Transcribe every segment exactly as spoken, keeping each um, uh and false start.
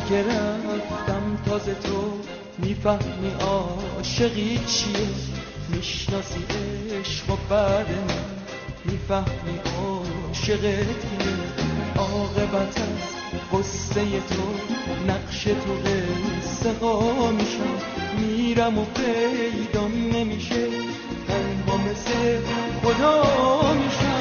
اگه رفتم تازه تو میفهمی عاشقی چیه، میشناسی عشق و بعد من میفهمی عاشقت کیه. عاقبت از قصه تو نقش تو قصه ها میشم، میرم و پیدام نمیشه، تنها مثل خدا میشم.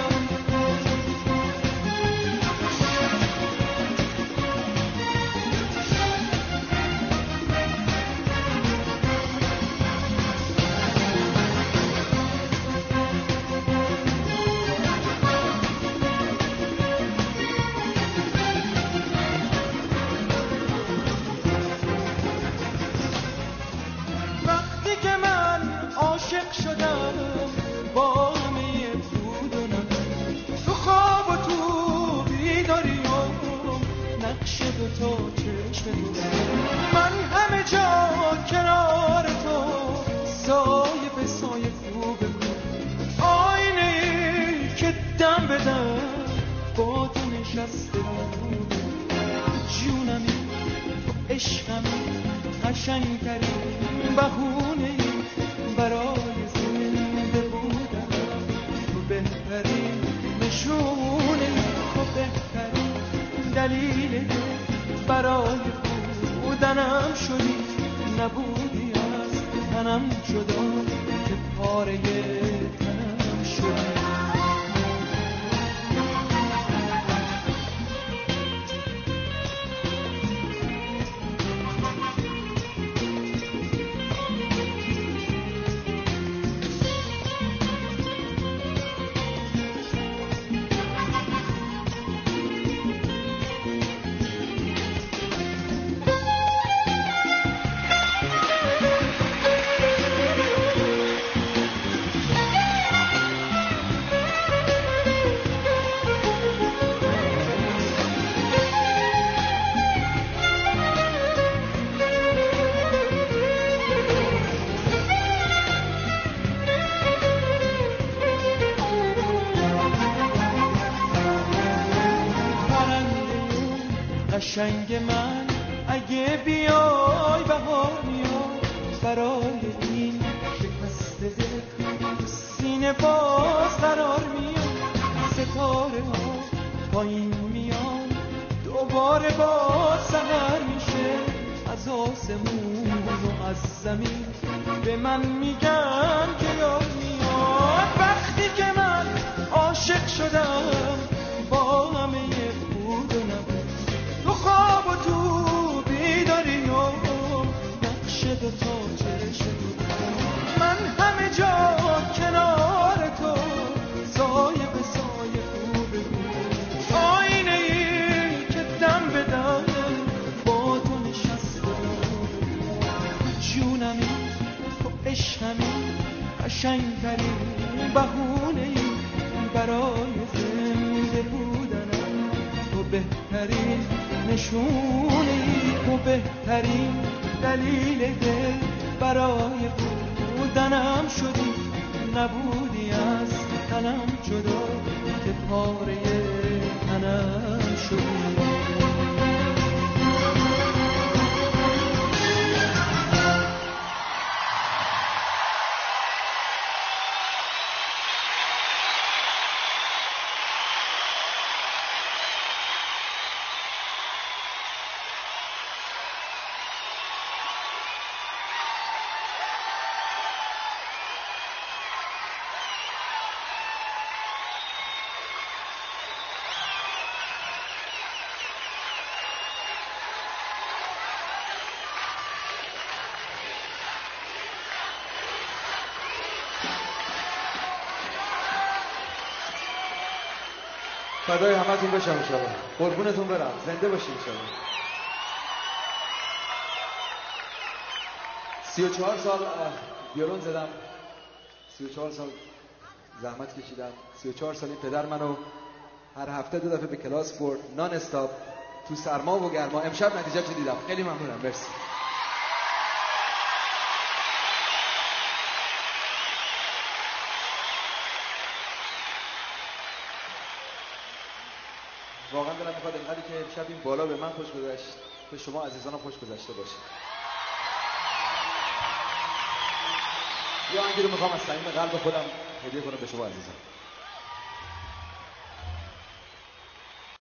قشنگترین بهونه برای زنده بودن، تو بهترین نشونه، تو بهترین دلیل برای بودنم شدی، نبودی از تنم جدا که پاره تنم شدی. قشنگ من اگه بیای بهار میاد، برای این شکست دل سینه باز قرار میاد. ستاره ها پایین میان دوباره باز سحر میشه، از آسمون و از زمین به من میگن که یاد میاد. وقتی که من عاشق شدم با همه بود و نبود، تو خواب و تو بیداری و نقش دو تا چشم تو، من همه جا کنار تو سایه به سایه خوب بود. آینه ای که دم به دم با تو نشسته بود، جونمی تو عشقمی، قشنگترین بهونه ای برای زنده بودنم، تو بهترین نشونی، تو بهترین دلیل دل برای بودنم شدی، نبودی از تنم جدا که پاره تنم شدی. فدای همتون بشم انشاءالله. قربونتون برم. زنده باشین انشاءالله. سی و چهار سال ویولون زدم، سی و چهار سال زحمت کشیدم، سی و چهار سالی پدر منو هر هفته دو دفعه به کلاس برد، نان استاپ، تو سرما و گرما. امشب نتیجه‌شو دیدم. خیلی ممنونم. مرسی. واقعا دلم میخواد اینقدر که امشب این بالا به من خوش گذشت به شما عزیزانم خوش گذشته باشه. یا آهنگی رو میخوام از صمیم قلب خودم هدیه کنم به شما عزیزان.